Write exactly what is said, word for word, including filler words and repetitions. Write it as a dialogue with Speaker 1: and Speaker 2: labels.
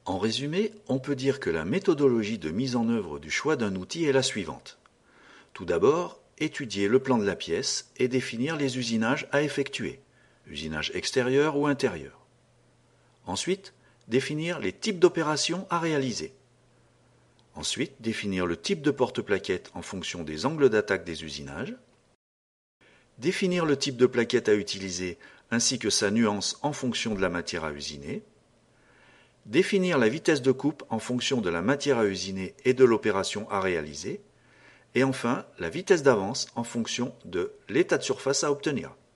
Speaker 1: En résumé, on peut dire que la méthodologie de mise en œuvre du choix d'un outil est la suivante. Tout d'abord, étudier le plan de la pièce et définir les usinages à effectuer, usinage extérieur ou intérieur. Ensuite, définir les types d'opérations à réaliser. Ensuite, définir le type de porte-plaquette en fonction des angles d'attaque des usinages. Définir le type de plaquette à utiliser ainsi que sa nuance en fonction de la matière à usiner. Définir la vitesse de coupe en fonction de la matière à usiner et de l'opération à réaliser. Et enfin, la vitesse d'avance en fonction de l'état de surface à obtenir.